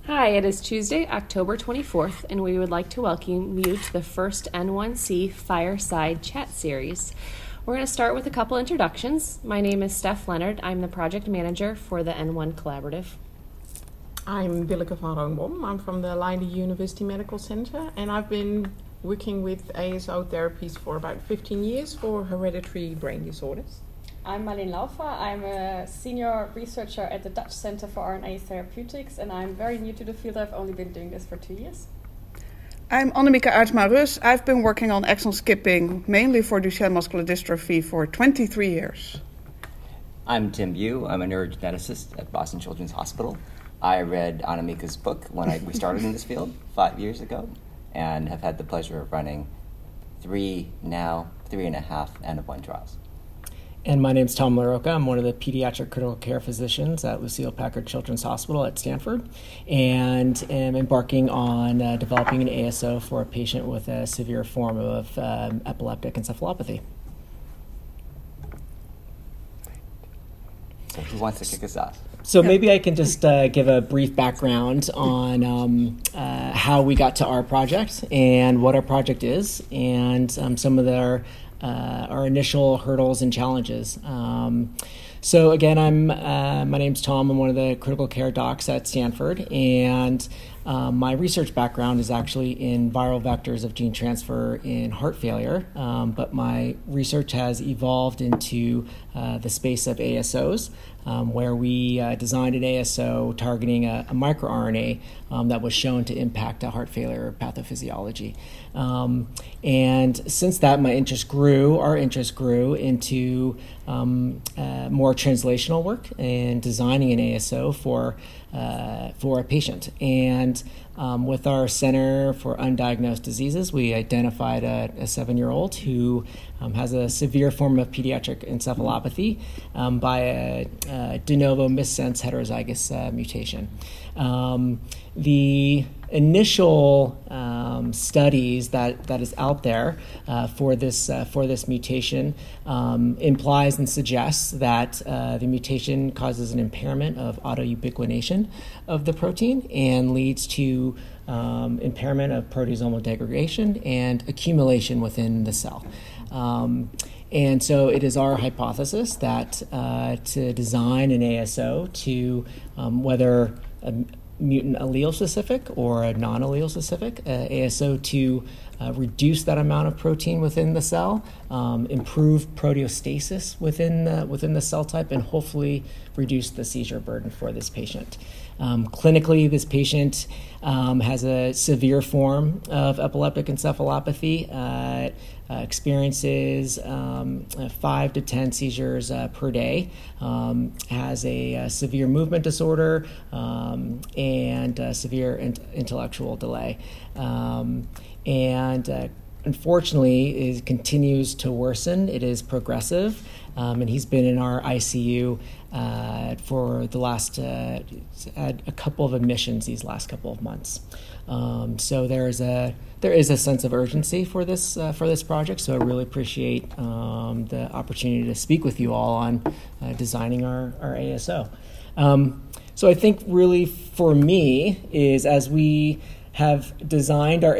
Hi, it is Tuesday, October 24th, and we would like to welcome you to the first N1C Fireside Chat Series. We're going to start with a couple introductions. My name is Steph Leonard. I'm the project manager for the N1 Collaborative. I'm Willeke van Roombom. I'm from the Leiden University Medical Center, and I've been working with ASO therapies for about 15 years for hereditary brain disorders. I'm Marleen Laufer. I'm a senior researcher at the Dutch Center for RNA Therapeutics, and I'm very new to the field. I've only been doing this for 2 years. I'm Annemieke Aertsma-Rus. I've been working on exon skipping, mainly for Duchenne muscular dystrophy, for 23 years. I'm Tim Bue. I'm a neurogeneticist at Boston Children's Hospital. I read Annemiek's book when we started in this field 5 years ago, and have had the pleasure of running 3.5 N-of-1 trials. And my name's Tom LaRocca. I'm one of the pediatric critical care physicians at Lucile Packard Children's Hospital at Stanford, and am embarking on developing an ASO for a patient with a severe form of epileptic encephalopathy. So who wants to kick us off? So maybe I can just give a brief background on how we got to our project and what our project is, and some of our initial hurdles and challenges. So again, my name's Tom. I'm one of the critical care docs at Stanford, and my research background is actually in viral vectors of gene transfer in heart failure, but my research has evolved into the space of ASOs, where we designed an ASO targeting a microRNA that was shown to impact heart failure pathophysiology. And since that, our interest grew into more translational work and designing an ASO for a patient. And with our Center for Undiagnosed Diseases, we identified a 7-year-old who has a severe form of pediatric encephalopathy by a de novo missense heterozygous mutation. The initial studies that is out there for this mutation implies and suggests that the mutation causes an impairment of autoubiquination of the protein and leads to impairment of proteasomal degradation and accumulation within the cell. And so it is our hypothesis that to design an ASO to whether a mutant allele specific or a non-allele specific ASO to reduce that amount of protein within the cell, improve proteostasis within the cell type, and hopefully reduce the seizure burden for this patient. Clinically, this patient has a severe form of epileptic encephalopathy, experiences 5 to 10 seizures per day, has a severe movement disorder, and severe intellectual delay. And unfortunately, it continues to worsen. It is progressive, and he's been in our ICU for the last had a couple of admissions these last couple of months. So there is a sense of urgency for this project. So I really appreciate the opportunity to speak with you all on designing our ASO. So I think really for me is as we have designed our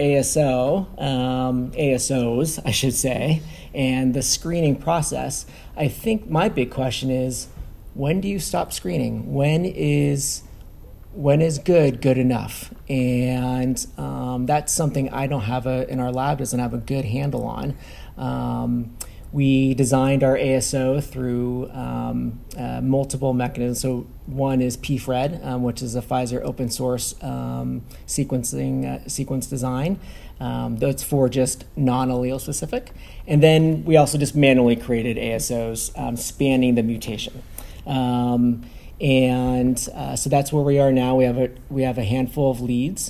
ASOs, I should say, and the screening process, I think my big question is, when do you stop screening? When is good enough? And that's something I don't have in our lab doesn't have a good handle on. We designed our ASO through multiple mechanisms. So one is pFRED, which is a Pfizer open source sequence design. That's for just non-allele specific. And then we also just manually created ASOs spanning the mutation. And so that's where we are now. We have a handful of leads.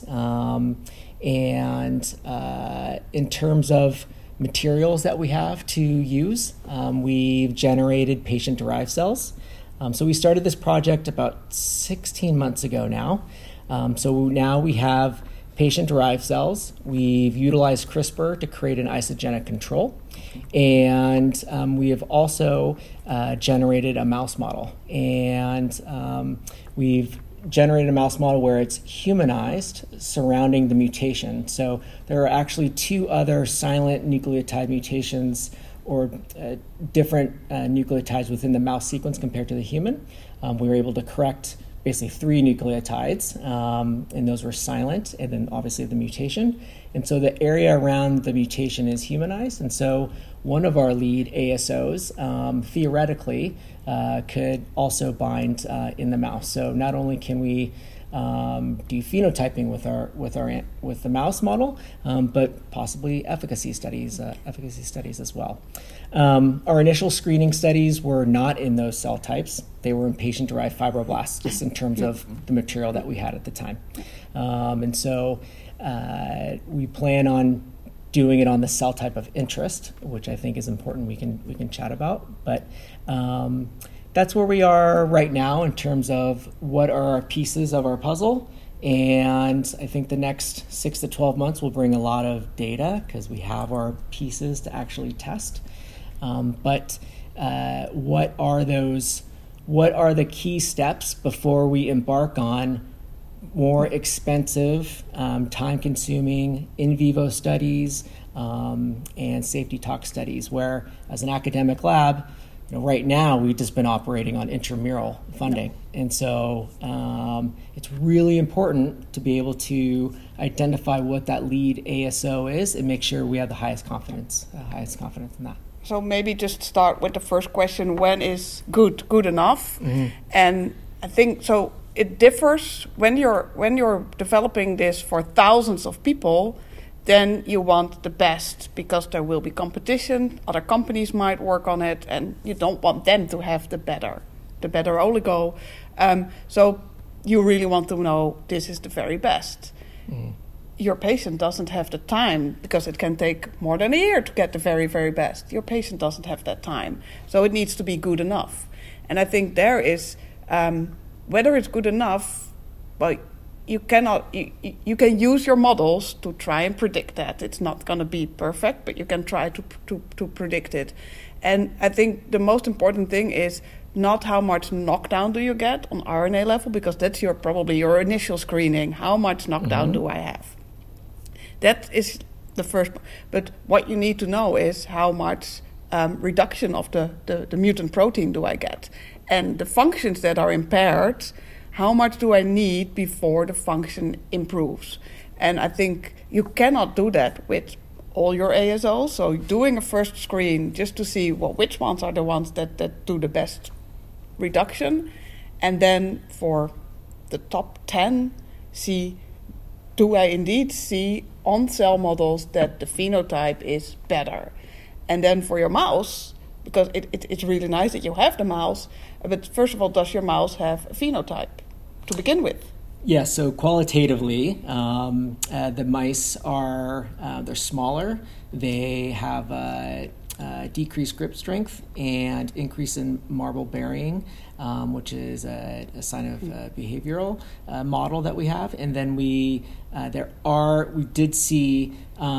And in terms of materials that we have to use, we've generated patient-derived cells. So we started this project about 16 months ago now. So now we have patient-derived cells. We've utilized CRISPR to create an isogenic control. And we have also generated a mouse model. And we've generated a mouse model where it's humanized surrounding the mutation. So there are actually 2 other silent nucleotide mutations or different nucleotides within the mouse sequence compared to the human. We were able to correct basically 3 nucleotides, and those were silent, and then obviously the mutation. And so the area around the mutation is humanized, and so one of our lead ASOs theoretically could also bind in the mouse. So not only can we do phenotyping with the mouse model, but possibly efficacy studies as well. Our initial screening studies were not in those cell types; they were in patient-derived fibroblasts, just in terms of the material that we had at the time. And so we plan on doing it on the cell type of interest, which I think is important. We can chat about, but. That's where we are right now in terms of what are our pieces of our puzzle. And I think the next 6 to 12 months will bring a lot of data because we have our pieces to actually test. But what are the key steps before we embark on more expensive, time-consuming in vivo studies and safety tox studies, where as an academic lab, right now, we've just been operating on intramural funding. And so it's really important to be able to identify what that lead ASO is and make sure we have the highest confidence in that. So maybe just start with the first question, when is good enough? Mm-hmm. And I think so it differs when you're developing this for thousands of people. Then you want the best because there will be competition. Other companies might work on it, and you don't want them to have the better oligo. So you really want to know this is the very best. Mm. Your patient doesn't have the time because it can take more than a year to get the very, very best. Your patient doesn't have that time. So it needs to be good enough. And I think there is, whether it's good enough, well, you can use your models to try and predict that. It's not going to be perfect, but you can try to predict it. And I think the most important thing is not how much knockdown do you get on RNA level, because that's probably your initial screening. How much knockdown do I have? That is the first. But what you need to know is how much reduction of the mutant protein do I get? And the functions that are impaired, how much do I need before the function improves? And I think you cannot do that with all your ASOs. So doing a first screen just to see which ones are the ones that do the best reduction. And then for the top 10, do I indeed see on cell models that the phenotype is better? And then for your mouse, because it's really nice that you have the mouse, but first of all, does your mouse have a phenotype to begin with? Yeah, so qualitatively, the mice they're smaller. They have decreased grip strength and increase in marble bearing, which is a sign of behavioral model that we have. And then we did see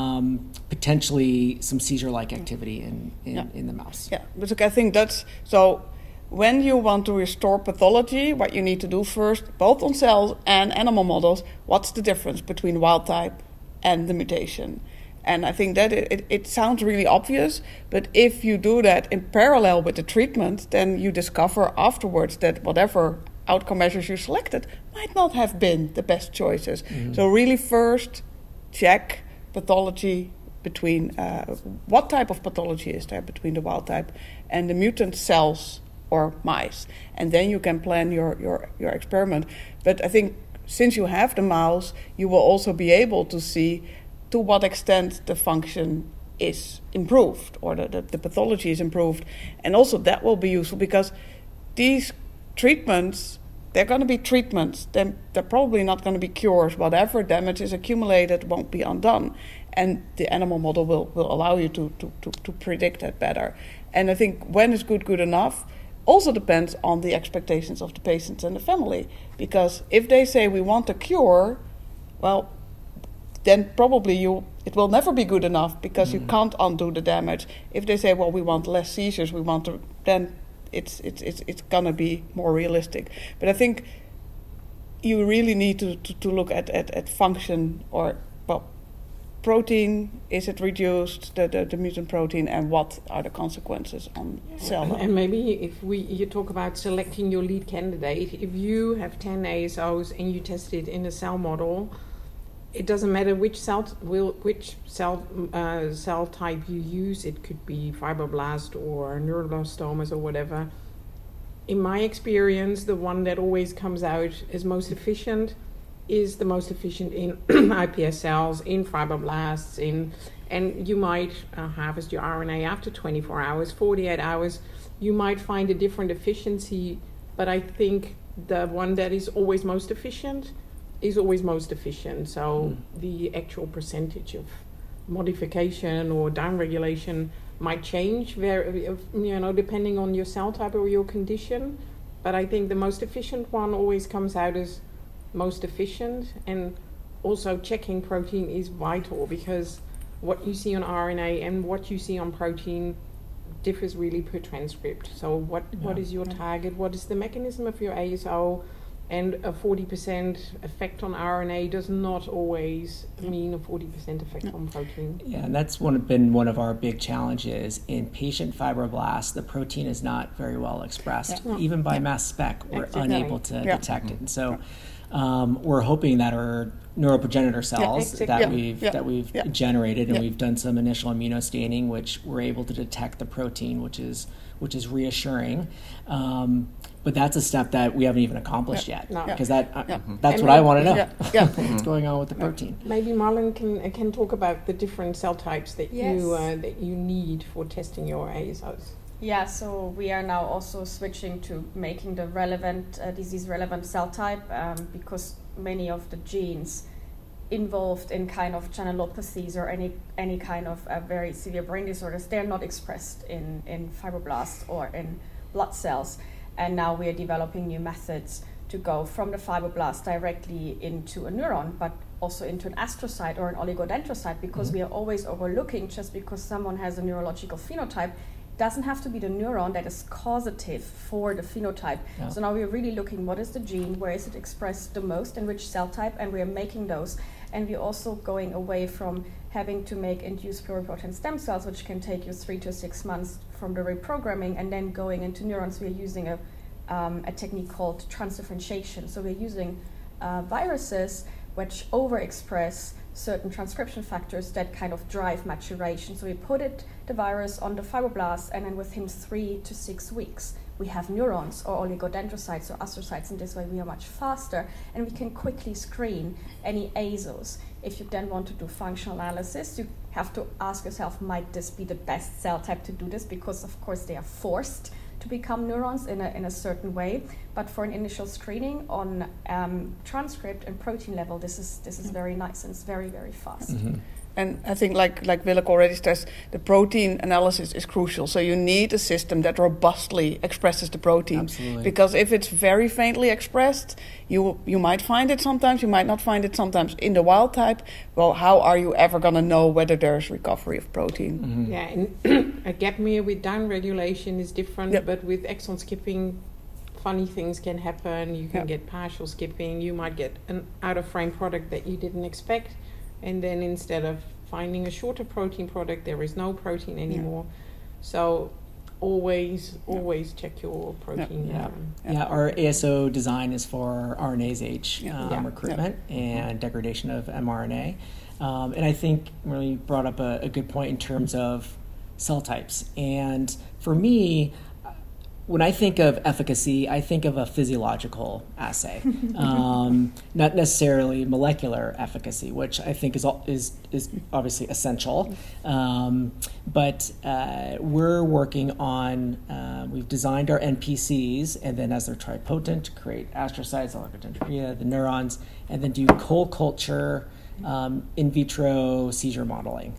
potentially some seizure-like activity in the mouse. Yeah, but I think that's so. When you want to restore pathology, what you need to do first, both on cells and animal models, what's the difference between wild type and the mutation? And I think that it sounds really obvious, but if you do that in parallel with the treatment, then you discover afterwards that whatever outcome measures you selected might not have been the best choices. Mm-hmm. So really first check pathology between, what type of pathology is there between the wild type and the mutant cells or mice, and then you can plan your experiment. But I think since you have the mouse, you will also be able to see to what extent the function is improved or the pathology is improved. And also that will be useful because these treatments, they're going to be treatments. They're probably not going to be cures. Whatever damage is accumulated won't be undone. And the animal model will allow you to predict that better. And I think when is good enough also depends on the expectations of the patients and the family. Because if they say we want a cure, well, then probably it will never be good enough because you can't undo the damage. If they say, well, we want less seizures, then it's gonna be more realistic. But I think you really need to look at function or, well, protein, is it reduced, the mutant protein, and what are the consequences on cell level. And maybe if you talk about selecting your lead candidate, if you have 10 ASOs and you test it in a cell model, it doesn't matter which cell type you use. It could be fibroblast or neuroblastomas or whatever. In my experience, the one that always comes out as most efficient is the most efficient in iPS cells, in fibroblasts, and you might harvest your RNA after 24 hours, 48 hours. You might find a different efficiency, but I think the one that is always most efficient is always most efficient. So the actual percentage of modification or downregulation might change, depending on your cell type or your condition. But I think the most efficient one always comes out as most efficient. And also checking protein is vital, because what you see on RNA and what you see on protein differs really per transcript. So what is your target? What is the mechanism of your ASO? And a 40% effect on RNA does not always mean a 40% effect on protein. Yeah, and that's been one of our big challenges. In patient fibroblasts, the protein is not very well expressed. Even by mass spec, we're unable to detect it. And so we're hoping that our neuroprogenitor cells that we've generated, and we've done some initial immunostaining, which we're able to detect the protein, which is reassuring. But that's a step that we haven't even accomplished yet, because that's what I want to know. What's going on with the protein? Maybe Marlon can talk about the different cell types that you need for testing your ASOs. Yeah, so we are now also switching to making the relevant disease-relevant cell type, because many of the genes involved in kind of channelopathies or any kind of very severe brain disorders, they're not expressed in fibroblasts or in blood cells. And now we are developing new methods to go from the fibroblast directly into a neuron, but also into an astrocyte or an oligodendrocyte, because we are always overlooking, just because someone has a neurological phenotype, doesn't have to be the neuron that is causative for the phenotype. Yeah. So now we're really looking, what is the gene, where is it expressed the most, in which cell type, and we're making those. And we're also going away from having to make induced pluripotent stem cells, which can take you 3 to 6 months from the reprogramming, and then going into neurons. We're using a technique called transdifferentiation. So we're using viruses which overexpress certain transcription factors that kind of drive maturation. So we put the virus on the fibroblast, and then within 3 to 6 weeks, we have neurons or oligodendrocytes or astrocytes, and this way we are much faster, and we can quickly screen any ASOs. If you then want to do functional analysis, you have to ask yourself, might this be the best cell type to do this? Because of course they are forced to become neurons in a certain way. But for an initial screening on transcript and protein level, this is very nice, and it's very, very fast. Mm-hmm. And I think, like Willeke already stressed, the protein analysis is crucial. So you need a system that robustly expresses the protein. Absolutely. Because if it's very faintly expressed, you might find it sometimes, you might not find it sometimes in the wild type. Well, how are you ever going to know whether there's recovery of protein? Mm-hmm. Yeah, and a gapmer with downregulation is different, but with exon skipping, funny things can happen. You can get partial skipping. You might get an out-of-frame product that you didn't expect. And then instead of finding a shorter protein product, there is no protein anymore. So always check your protein. Our ASO design is for RNase H recruitment and degradation of mRNA. And I think really brought up a good point in terms of cell types. And for me, when I think of efficacy, I think of a physiological assay, not necessarily molecular efficacy, which I think is obviously essential. But we're working on, we've designed our NPCs, and then as they're tripotent, create astrocytes, oligodendria, the neurons, and then do cold culture in vitro seizure modeling.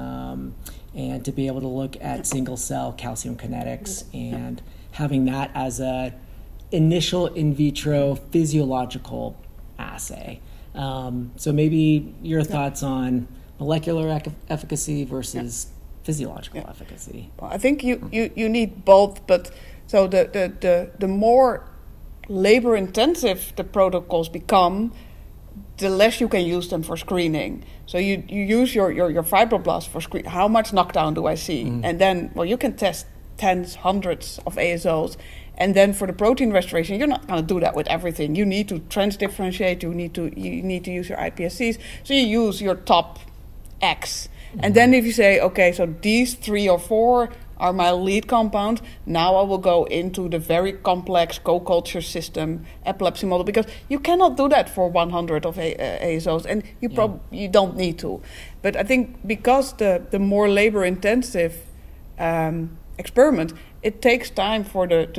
And to be able to look at single cell calcium kinetics and having that as a initial in vitro physiological assay. So maybe your thoughts on molecular efficacy versus physiological efficacy. Well, I think you need both, but so the more labor intensive the protocols become, the less you can use them for screening. So you use your fibroblast for screen. How much knockdown do I see? And then, well, you can test tens, hundreds of ASOs. And then for the protein restoration, you're not going to do that with everything. You need to transdifferentiate. You need to use your iPSCs. So you use your top X. And then if you say, okay, so these 3 or 4 are my lead compounds, now I will go into the very complex co-culture system epilepsy model, because you cannot do that for 100 of ASOs, and you don't need to. But I think because the more labor-intensive experiment, it takes time for the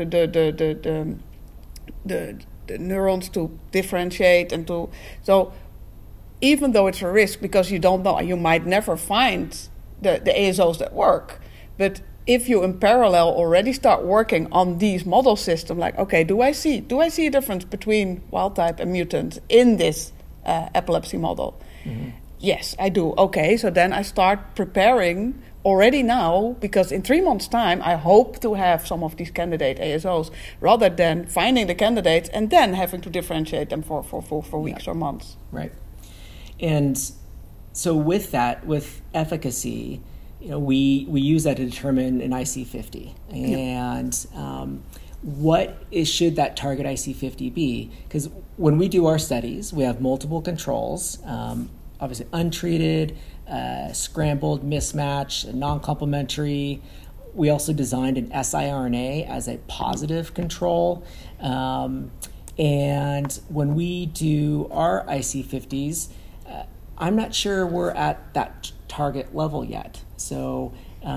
neurons to differentiate and to so. Even though it's a risk because you don't know, you might never find the ASOs that work. But if you in parallel already start working on these model systems, like, okay, do I see a difference between wild type and mutant in this epilepsy model? Yes, I do. Okay, so then I start preparing already now, because in 3 months' time, I hope to have some of these candidate ASOs, rather than finding the candidates and then having to differentiate them for weeks or months. Right. And so with that, with efficacy, we use that to determine an IC50. And should that target IC50 be? Because when we do our studies, we have multiple controls, obviously untreated, scrambled, mismatch, non-complementary. We also designed an siRNA as a positive control. And when we do our IC50s, I'm not sure we're at that target level yet. So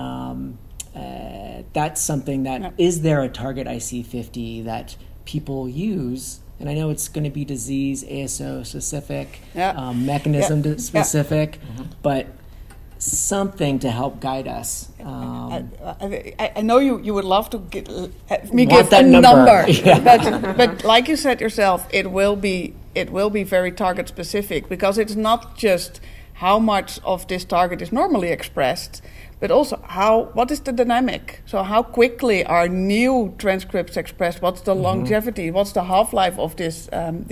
that's something that, is there a target IC50 that people use? And I know it's going to be disease ASO specific, mechanism specific, but something to help guide us. I know you would love to give that a number. but like you said yourself, it will be very target specific, because it's not just how much of this target is normally expressed, but also what is the dynamic? So how quickly are new transcripts expressed? What's the longevity? What's the half-life of this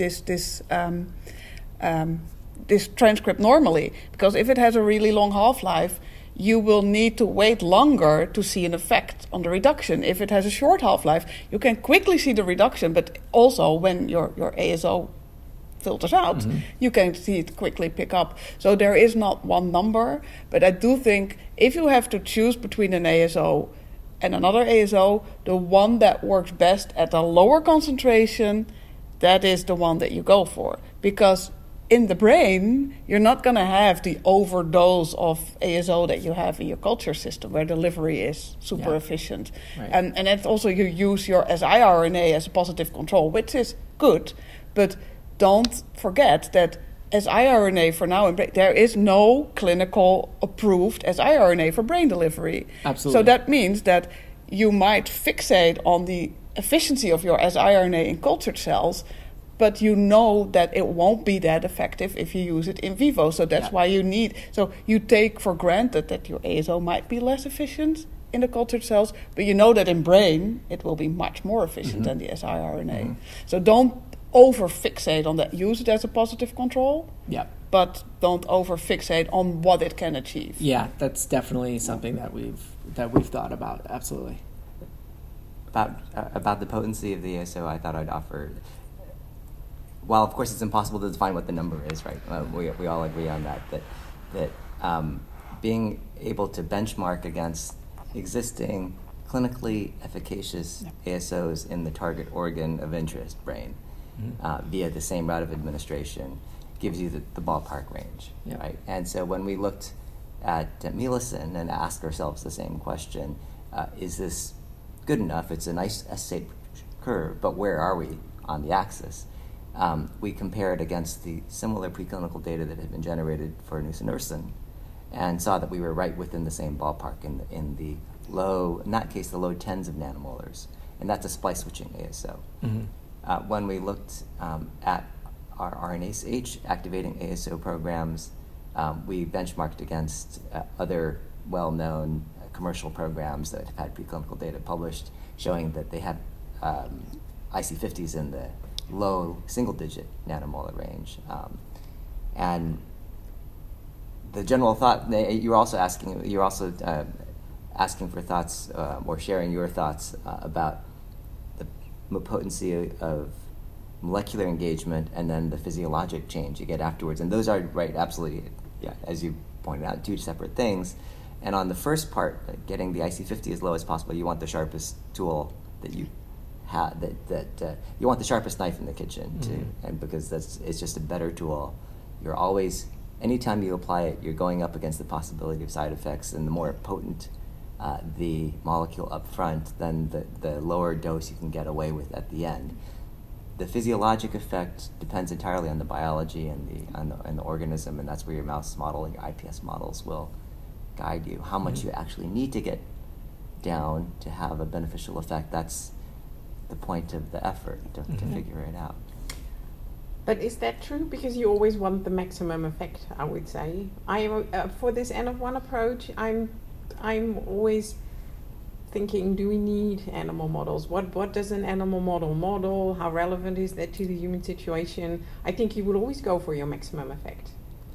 transcript normally? Because if it has a really long half-life, you will need to wait longer to see an effect on the reduction. If it has a short half-life, you can quickly see the reduction, but also when your ASO filters out, you can see it quickly pick up. So there is not one number, but I do think if you have to choose between an ASO and another ASO, the one that works best at a lower concentration, that is the one that you go for. Because in the brain, you're not going to have the overdose of ASO that you have in your culture system, where delivery is super efficient. Right. And it's also, you use your siRNA as a positive control, which is good, but don't forget that siRNA for now, there is no clinical approved siRNA for brain delivery. Absolutely. So that means that you might fixate on the efficiency of your siRNA in cultured cells, but you know that it won't be that effective if you use it in vivo. So that's why you take for granted that your ASO might be less efficient in the cultured cells, but you know that in brain it will be much more efficient than the siRNA. So don't over-fixate on that. Use it as a positive control, but don't over-fixate on what it can achieve. Yeah, that's definitely something that we've thought about. Absolutely. About the potency of the ASO, I thought I'd offer. While of course it's impossible to define what the number is, right? We all agree on that being able to benchmark against existing clinically efficacious ASOs in the target organ of interest, brain, via the same route of administration, gives you the ballpark range, right? And so when we looked at Mealison and asked ourselves the same question, is this good enough? It's a nice S-shaped curve, but where are we on the axis? We compared against the similar preclinical data that had been generated for nusinersen, and saw that we were right within the same ballpark in the low, in that case, the low tens of nanomolars, and that's a splice switching ASO. When we looked at our RNase-H activating ASO programs, we benchmarked against other well-known commercial programs that have had preclinical data published showing that they have IC50s in the low single-digit nanomolar range. And the general thought, you're also asking for thoughts or sharing your thoughts about the potency of molecular engagement and then the physiologic change you get afterwards. And those are, right, absolutely, yeah, as you pointed out, two separate things. And on the first part, getting the IC50 as low as possible, you want the sharpest tool that you have, you want the sharpest knife in the kitchen, too, and because it's just a better tool. You're always, anytime you apply it, you're going up against the possibility of side effects, and the more potent the molecule up front, then the lower dose you can get away with at the end. The physiologic effect depends entirely on the biology and the organism, and that's where your mouse model and your IPS models will guide you. How much you actually need to get down to have a beneficial effect, that's the point of the effort to figure it out. But is that true? Because you always want the maximum effect, I would say. For this N-of-1 approach, I'm always thinking, do we need animal models? What does an animal model? How relevant is that to the human situation? I think you would always go for your maximum effect.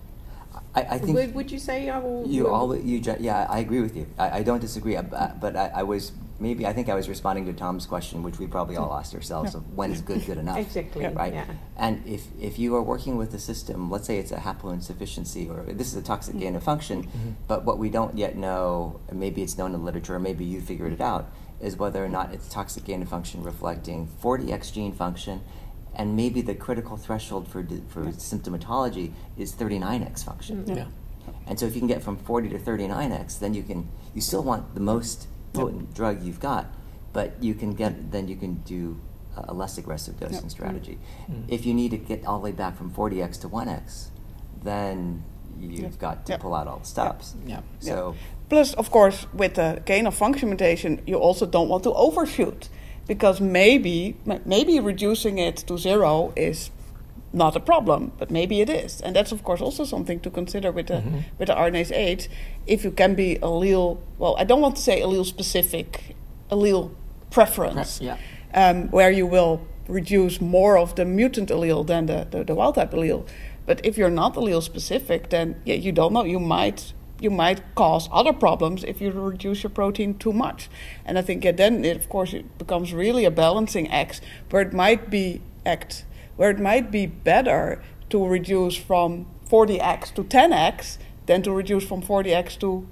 I think. Would you say? Yeah, I agree with you. I don't disagree. But I think I was responding to Tom's question, which we probably all asked ourselves, of when is good enough? Exactly. Right. Yeah. And if you are working with a system, let's say it's a haploinsufficiency, or this is a toxic gain of function, but what we don't yet know, maybe it's known in literature, or maybe you figured it out, is whether or not it's toxic gain of function reflecting 40x gene function, and maybe the critical threshold for symptomatology is 39x function. Yeah. And so if you can get from 40 to 39x, then you still want the most potent drug you've got, but you can do a less aggressive dosing strategy. If you need to get all the way back from 40x to 1x, then you've got to pull out all the stops. So plus, of course, with the gain of function mutation, you also don't want to overshoot, because maybe reducing it to 0 is not a problem, but maybe it is, and that's of course also something to consider with the RNase H. If you can be allele, well, I don't want to say allele specific, allele preference, where you will reduce more of the mutant allele than the wild type allele. But if you're not allele specific, then you don't know. You might cause other problems if you reduce your protein too much. And I think then it becomes really a balancing act where it might be better to reduce from 40x to 10x than to reduce from 40x to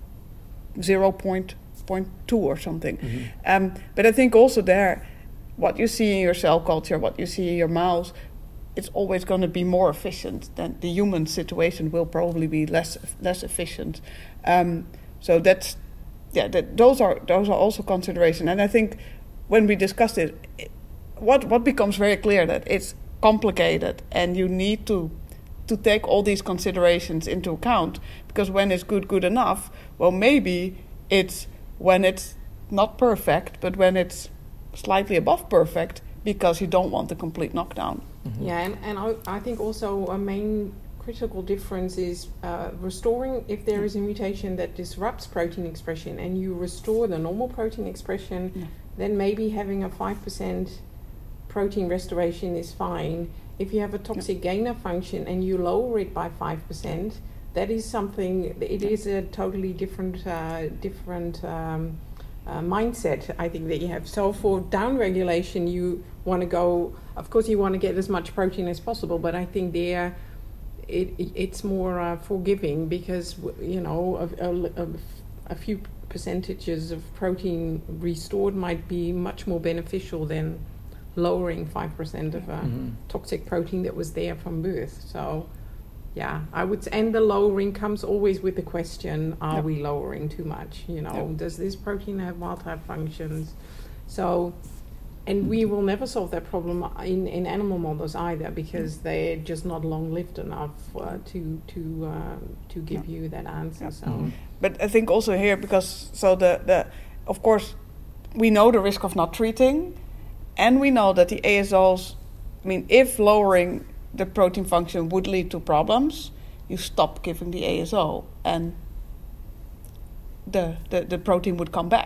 0.2 or something. But I think also there, what you see in your cell culture, what you see in your mouse, it's always going to be more efficient than the human situation will probably be less efficient. So those are also considerations. And I think when we discussed it, what becomes very clear that it's complicated and you need to take all these considerations into account, because when it's good enough, well, maybe it's when it's not perfect, but when it's slightly above perfect, because you don't want the complete knockdown. Yeah, and I think also a main critical difference is restoring, if there is a mutation that disrupts protein expression and you restore the normal protein expression, then maybe having a 5% protein restoration is fine. If you have a toxic gain of function and you lower it by 5%, that is something, it is a totally different mindset, I think, that you have. So for downregulation, you want to go, of course you want to get as much protein as possible, but I think there it's more forgiving, because a few percentages of protein restored might be much more beneficial than lowering 5% of a toxic protein that was there from birth. So yeah, I would say, and the lowering comes always with the question, are we lowering too much? Does this protein have wild type functions? So, and we will never solve that problem in animal models either, because they're just not long lived enough to give you that answer. So, but I think also here, because of course we know the risk of not treating, and we know that the ASOs, if lowering the protein function would lead to problems, you stop giving the ASO and the protein would come back.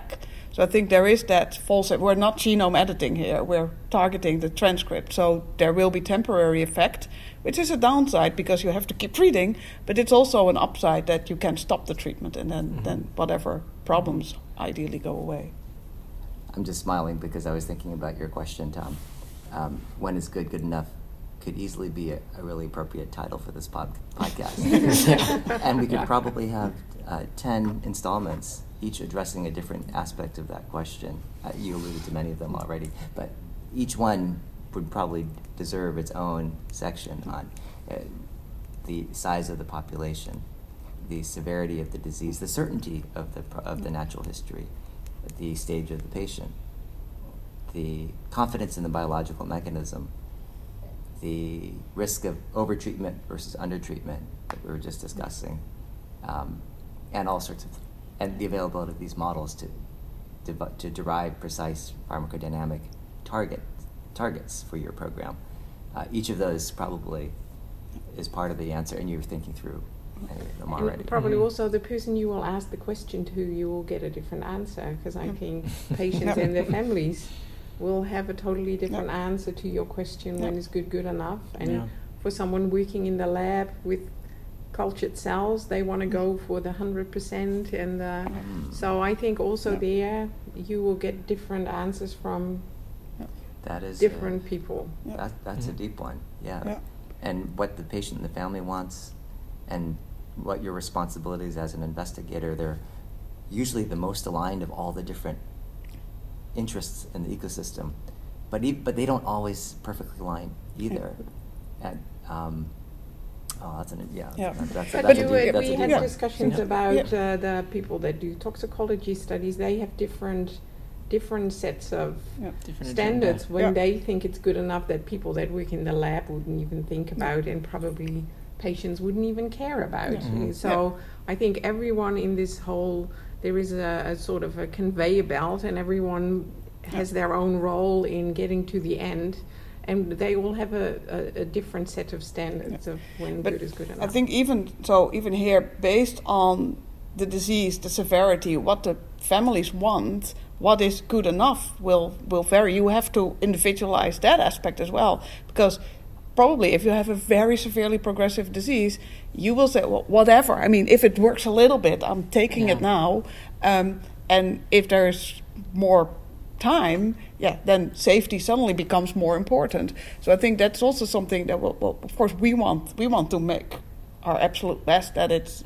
So I think there is that false. We're not genome editing here. We're targeting the transcript. So there will be temporary effect, which is a downside because you have to keep treating. But it's also an upside that you can stop the treatment, and then whatever problems ideally go away. I'm just smiling because I was thinking about your question, Tom. When is good enough? Could easily be a really appropriate title for this podcast. And we could probably have 10 installments, each addressing a different aspect of that question. You alluded to many of them already, but each one would probably deserve its own section on the size of the population, the severity of the disease, the certainty of the natural history, the stage of the patient, the confidence in the biological mechanism, the risk of overtreatment versus undertreatment that we were just discussing, and all sorts of, and the availability of these models to derive precise pharmacodynamic targets for your program. Each of those probably is part of the answer, and you're thinking through them already. And probably also the person you will ask the question to, you will get a different answer, because I think patients and their families will have a totally different answer to your question when is good enough. And for someone working in the lab with cultured cells, they want to go for the 100%. And so I think also there you will get different answers from that is different people. That's a deep one. And what the patient and the family wants, and what your responsibilities as an investigator, they're usually the most aligned of all the different interests in the ecosystem, but they don't always perfectly align either. And we had discussions about the people that do toxicology studies. They have different sets of standards when they think it's good enough that people that work in the lab wouldn't even think about, and probably patients wouldn't even care about. So I think everyone in this whole, there is a sort of a conveyor belt, and everyone has their own role in getting to the end, and they all have a different set of standards of when good is good enough. I think even here, based on the disease, the severity, what the families want, what is good enough will vary. You have to individualize that aspect as well, because probably if you have a very severely progressive disease, you will say, well, whatever. I mean, if it works a little bit, I'm taking it now. And if there's more time, then safety suddenly becomes more important. So I think that's also something that of course we want to make our absolute best that it's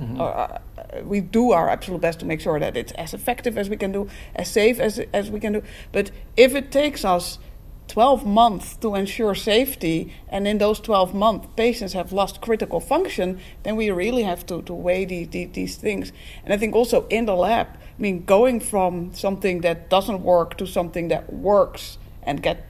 we do our absolute best to make sure that it's as effective as we can do, as safe as we can do. But if it takes us 12 months to ensure safety, and in those 12 months patients have lost critical function, then we really have to weigh these things. And I think also in the lab, I mean, going from something that doesn't work to something that works and get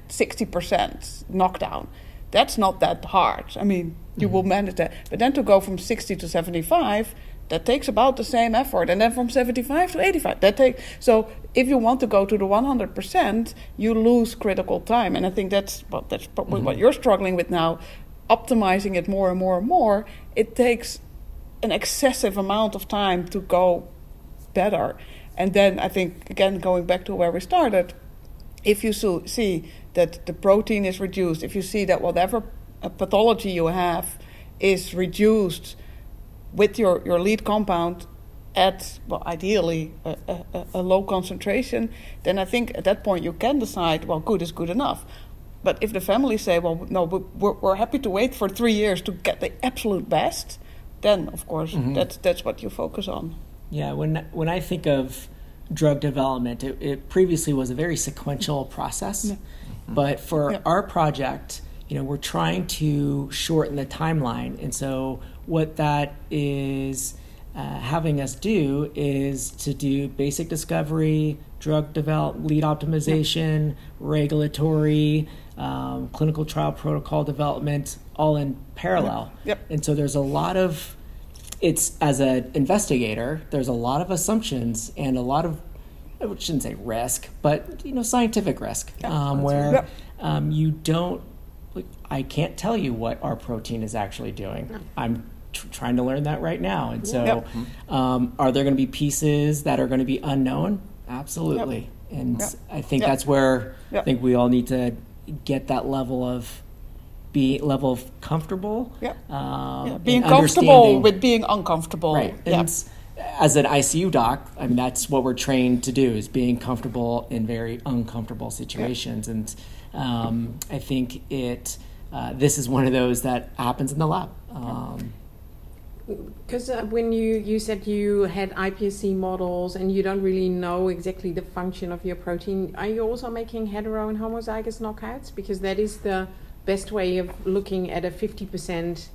60% knockdown, that's not that hard. I mean, you will manage that. But then to go from 60 to 75, that takes about the same effort. And then from 75 to 85, so if you want to go to the 100%, you lose critical time. And I think that's what you're struggling with now, optimizing it more and more and more. It takes an excessive amount of time to go better. And then I think, again, going back to where we started, if you see that the protein is reduced, if you see that whatever pathology you have is reduced with your lead compound at, well, ideally a low concentration, then I think at that point you can decide, well, good is good enough. But if the family say, well, no, we're happy to wait for 3 years to get the absolute best, then of course that's what you focus on. Yeah, when I think of drug development, it previously was a very sequential process. Yeah. But for our project, we're trying to shorten the timeline. And so what that is having us do is to do basic discovery, drug development, lead optimization, regulatory, clinical trial protocol development, all in parallel. Yep. And so there's a lot of, as an investigator, there's a lot of assumptions and a lot of, I shouldn't say risk, but scientific risk, where you don't, I can't tell you what our protein is actually doing. No. I'm trying to learn that right now. And so are there going to be pieces that are going to be unknown? Absolutely. And Yeah. I think Yeah. that's where Yeah. I think we all need to get that level of comfortable. Yeah. and Being comfortable understanding- with being uncomfortable. Right. Yeah. And as an ICU doc, I mean, that's what we're trained to do, is being comfortable in very uncomfortable situations. And I think this is one of those that happens in the lab. Because when you said you had iPSC models and you don't really know exactly the function of your protein, are you also making hetero and homozygous knockouts? Because that is the best way of looking at a 50%,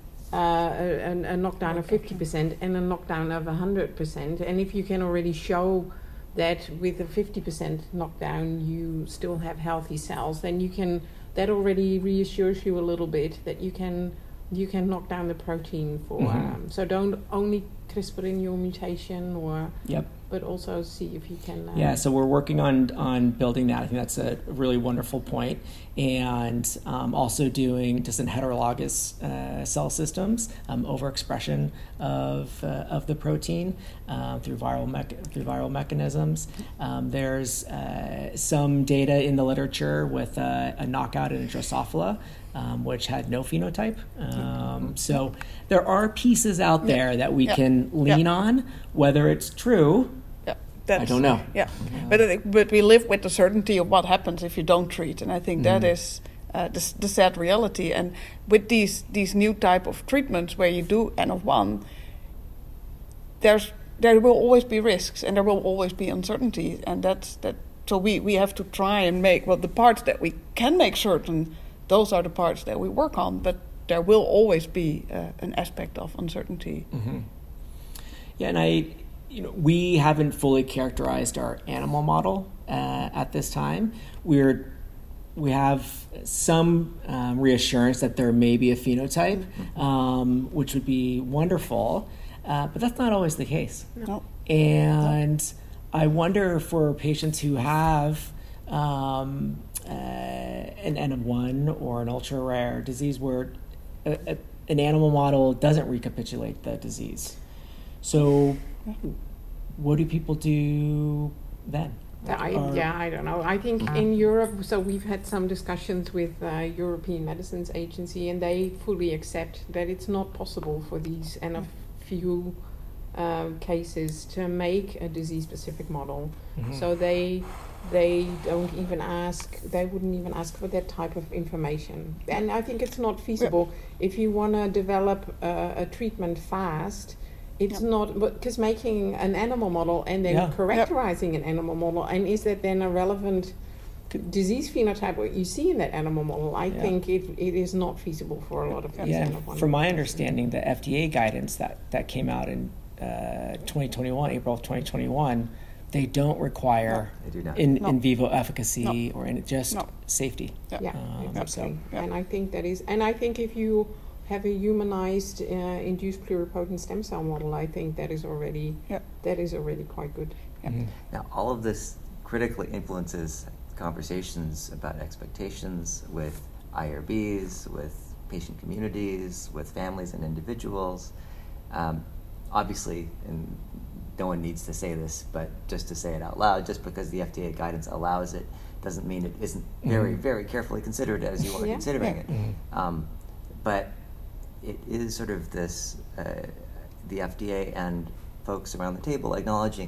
a knockdown of 50% and a knockdown of 100%. And if you can already show that with a 50% knockdown you still have healthy cells, then that already reassures you a little bit that you can knock down the protein for. So don't only CRISPR in your mutation, Yep. but also see if you can. So we're working on building that. I think that's a really wonderful point. And also doing just in heterologous cell systems, overexpression of the protein through viral mechanisms. There's some data in the literature with a knockout in Drosophila, which had no phenotype. So there are pieces out there that we can lean on. Whether it's true, I don't know. Yeah, but we live with the certainty of what happens if you don't treat, and I think that is the sad reality. And with these new type of treatments where you do N of 1, there will always be risks and there will always be uncertainty, and that's that. So we have to try and make the parts that we can make certain. Those are the parts that we work on, but there will always be an aspect of uncertainty. Mm-hmm. Yeah, and we haven't fully characterized our animal model at this time. We have some reassurance that there may be a phenotype, which would be wonderful, but that's not always the case. No. And I wonder for patients who have an N of 1 or an ultra rare disease where an animal model doesn't recapitulate the disease. So what do people do then? I don't know. I think in Europe, so we've had some discussions with European Medicines Agency, and they fully accept that it's not possible for these N of few cases to make a disease-specific model. So they don't even ask. They wouldn't even ask for that type of information. And I think it's not feasible if you want to develop a treatment fast. It's not, because making an animal model and then characterizing an animal model, and is that then a relevant disease phenotype what you see in that animal model? I think it is not feasible for a lot of these animal From my understanding, the FDA guidance that came out in 2021, April of 2021, they don't require in vivo efficacy or just safety. Exactly. And I think that is, and I think if you have a humanized induced pluripotent stem cell model, I think that is already quite good. Now, all of this critically influences conversations about expectations with IRBs, with patient communities, with families and individuals. Obviously, and no one needs to say this, but just to say it out loud, just because the FDA guidance allows it doesn't mean it isn't very, very carefully considered as you are considering it. But it is sort of this, the FDA and folks around the table acknowledging.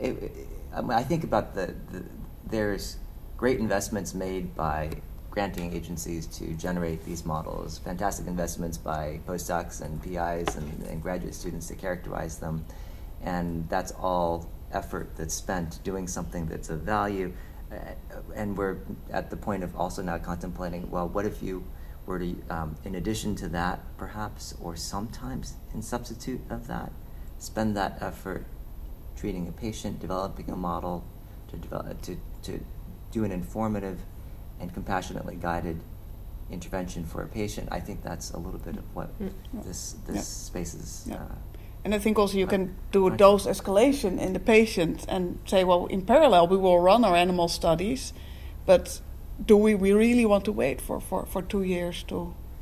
I think about there's great investments made by granting agencies to generate these models, fantastic investments by postdocs and PIs and graduate students to characterize them. And that's all effort that's spent doing something that's of value. And we're at the point of also now contemplating, well, what if you were to, in addition to that, perhaps, or sometimes in substitute of that, spend that effort treating a patient, developing a model, to do an informative and compassionately guided intervention for a patient. I think that's a little bit of what this space is. And I think also you can do a dose escalation in the patient and say, well, in parallel we will run our animal studies, but do we really want to wait for 2 years to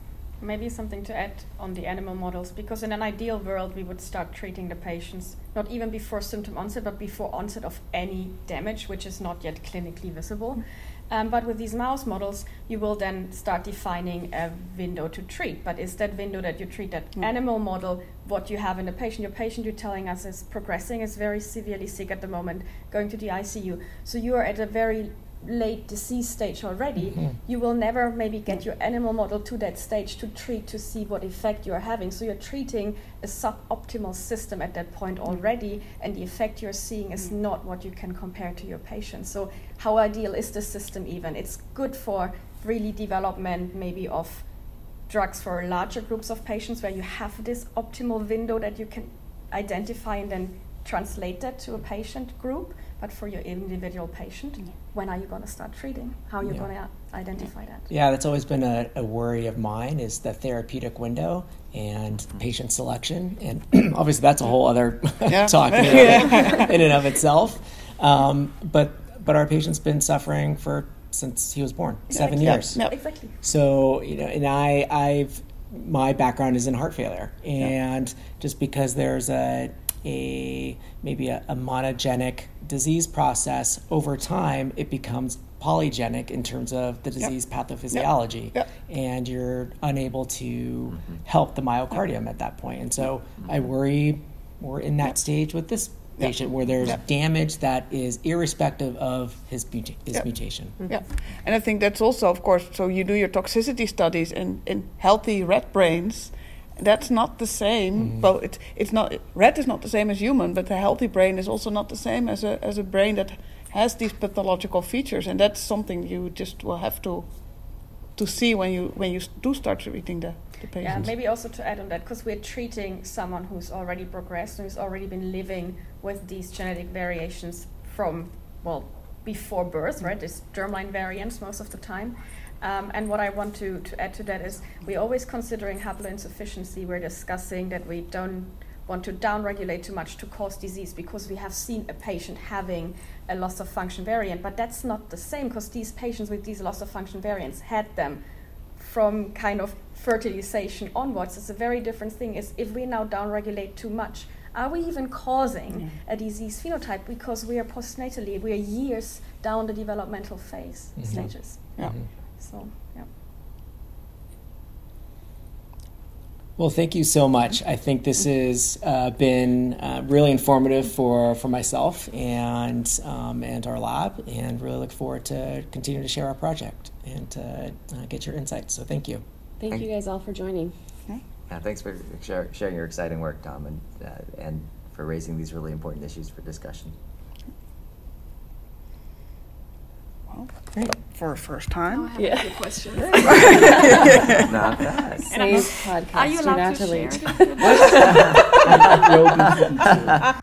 Maybe something to add on the animal models, because in an ideal world we would start treating the patients not even before symptom onset, but before onset of any damage which is not yet clinically visible. But with these mouse models, you will then start defining a window to treat. But is that window that you treat that animal model what you have in the patient? Your patient, you're telling us, is progressing, is very severely sick at the moment, going to the ICU. So you are at a very late disease stage already. You will never maybe get your animal model to that stage to treat, to see what effect you're having. So you're treating a suboptimal system at that point already, and the effect you're seeing is not what you can compare to your patient. So how ideal is the system even? It's good for really development maybe of drugs for larger groups of patients where you have this optimal window that you can identify and then translate that to a patient group. But for your individual patient, when are you going to start treating? How are you going to identify that? Yeah, that's always been a worry of mine, is the therapeutic window and patient selection. And obviously that's a whole other talk in and of itself. But our patient's been suffering since he was born, 7 years. Exactly. So, and my background is in heart failure. And just because there's maybe a monogenic disease process, over time it becomes polygenic in terms of the disease pathophysiology, and you're unable to help the myocardium at that point. And so I worry we're in that stage with this patient where there's damage that is irrespective of his mutation. And I think that's also, of course, so you do your toxicity studies in healthy rat brains. That's not the same. Well, it's not. Rat is not the same as human, but the healthy brain is also not the same as a brain that has these pathological features, and that's something you just will have to see when you do start treating the patients. Yeah, maybe also to add on that, because we're treating someone who's already progressed, who's already been living with these genetic variations from before birth, right? These germline variants most of the time. And what I want to add to that is we're always considering haploinsufficiency. We're discussing that we don't want to downregulate too much to cause disease, because we have seen a patient having a loss of function variant. But that's not the same, because these patients with these loss of function variants had them from kind of fertilization onwards. It's a very different thing. Is if we now downregulate too much, are we even causing a disease phenotype? Because we are postnatally, we are years down the developmental phase stages. So, Well, thank you so much. I think this has been really informative for myself and our lab, and really look forward to continue to share our project and to get your insights. So thank you. Thank you guys all for joining. Yeah, thanks for sharing your exciting work, Tom, and for raising these really important issues for discussion. Well, great. For a first time. I have a good question. Not bad. Safe podcast. Are you Do allowed not to delete. share?